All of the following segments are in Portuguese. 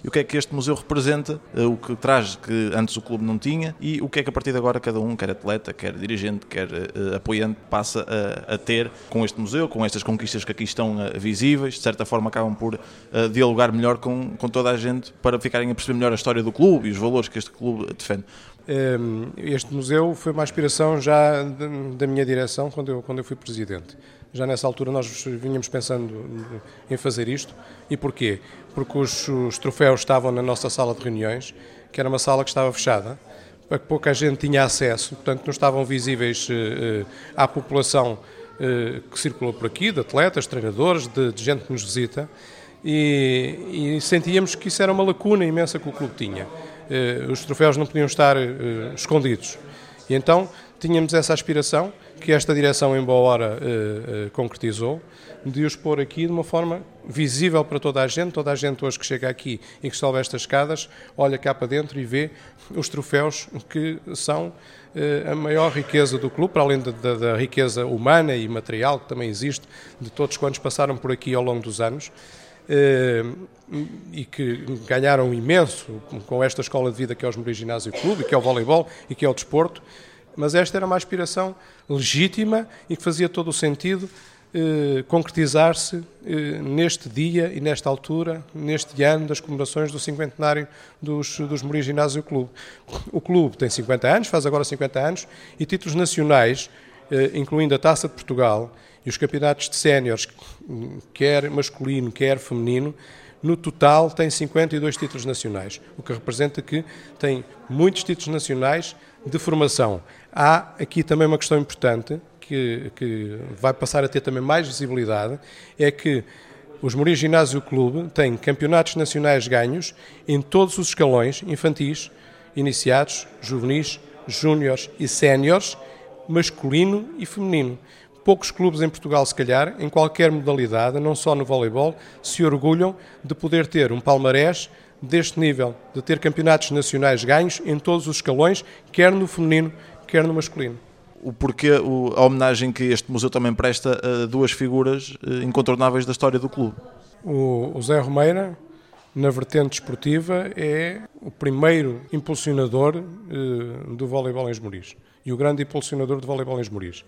e o que é que este museu representa, o que traz que antes o clube não tinha e o que é que a partir de agora cada um, quer atleta, quer dirigente, quer apoiante, passa a ter com este museu, com estas conquistas que aqui estão visíveis. De certa forma acabam por dialogar melhor com toda a gente para ficarem a perceber melhor a história do clube e os valores que este clube defende. Este museu foi uma aspiração já da minha direção quando eu fui presidente. Já nessa altura nós vínhamos pensando em fazer isto. E porquê? Porque os troféus estavam na nossa sala de reuniões, que era uma sala que estava fechada, para que pouca gente tinha acesso, portanto não estavam visíveis à população que circulou por aqui, de atletas, treinadores, de gente que nos visita, e sentíamos que isso era uma lacuna imensa que o clube tinha. Os troféus não podiam estar escondidos. E então tínhamos essa aspiração, que esta direção em boa hora concretizou, de os pôr aqui de uma forma visível para toda a gente hoje que chega aqui e que sobe estas escadas, olha cá para dentro e vê os troféus que são a maior riqueza do clube, para além da riqueza humana e material que também existe de todos quantos passaram por aqui ao longo dos anos. E que ganharam imenso com esta escola de vida que é o Esmoriz Ginásio Clube, que é o voleibol e que é o desporto, mas esta era uma aspiração legítima e que fazia todo o sentido concretizar-se neste dia e nesta altura, neste ano das comemorações do cinquentenário do Esmoriz Ginásio Clube. O clube tem 50 anos, faz agora 50 anos, e títulos nacionais, incluindo a Taça de Portugal e os campeonatos de séniores, quer masculino, quer feminino, no total tem 52 títulos nacionais, o que representa que tem muitos títulos nacionais de formação. Há aqui também uma questão importante, que vai passar a ter também mais visibilidade, é que o Esmoriz Ginásio Clube tem campeonatos nacionais ganhos em todos os escalões infantis, iniciados, juvenis, júniores e séniores, masculino e feminino. Poucos clubes em Portugal, se calhar, em qualquer modalidade, não só no voleibol, se orgulham de poder ter um palmarés deste nível, de ter campeonatos nacionais ganhos em todos os escalões, quer no feminino, quer no masculino. O porquê, a homenagem que este museu também presta a duas figuras incontornáveis da história do clube. O Zé Romeira, na vertente desportiva, é o primeiro impulsionador do voleibol em Esmoriz e o grande impulsionador do voleibol em Esmoriz.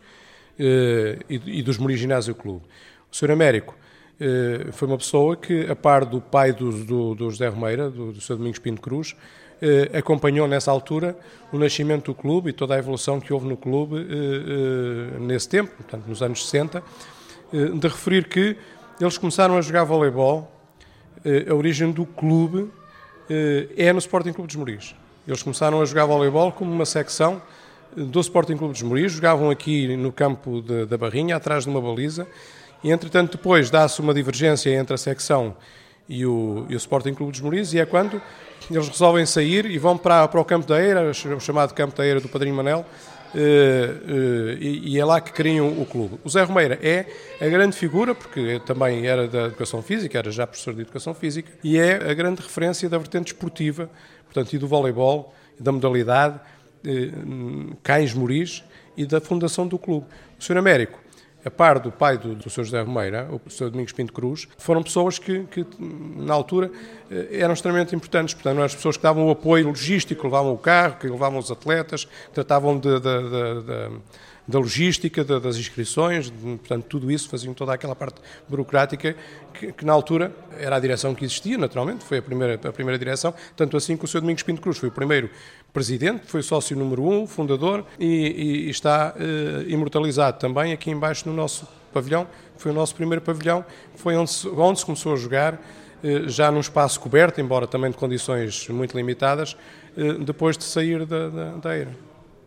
E do Esmoriz Ginásio Clube. O Sr. Américo foi uma pessoa que, a par do pai do José Romeira, do Sr. Domingos Pinto Cruz, acompanhou nessa altura o nascimento do clube e toda a evolução que houve no clube nesse tempo, portanto nos anos 60, de referir que eles começaram a jogar voleibol, a origem do clube é no Sporting Clube de Esmoriz. Eles começaram a jogar voleibol como uma secção do Sporting Clube de Esmoriz, jogavam aqui no campo da Barrinha, atrás de uma baliza, e entretanto depois dá-se uma divergência entre a secção e o Sporting Clube de Esmoriz, e é quando eles resolvem sair e vão para o Campo da Eira, o chamado Campo da Eira do Padrinho Manel, e é lá que criam o clube. O Zé Romeira é a grande figura, porque também era da Educação Física, era já professor de Educação Física, e é a grande referência da vertente esportiva, portanto, e do voleibol, da modalidade, cá em Esmoriz, e da fundação do clube. O Sr. Américo, a par do pai do Sr. José Romeira, o Sr. Domingos Pinto Cruz, foram pessoas que na altura eram extremamente importantes, portanto, eram as pessoas que davam o apoio logístico, levavam o carro, que levavam os atletas, tratavam da logística, das inscrições, portanto, tudo isso, faziam toda aquela parte burocrática que na altura era a direção que existia, naturalmente, foi a primeira direção, tanto assim que o Sr. Domingos Pinto Cruz foi o primeiro presidente, foi sócio número 1, fundador, e está imortalizado também aqui embaixo no nosso pavilhão, foi o nosso primeiro pavilhão, foi onde se começou a jogar, já num espaço coberto, embora também de condições muito limitadas, depois de sair da Eira.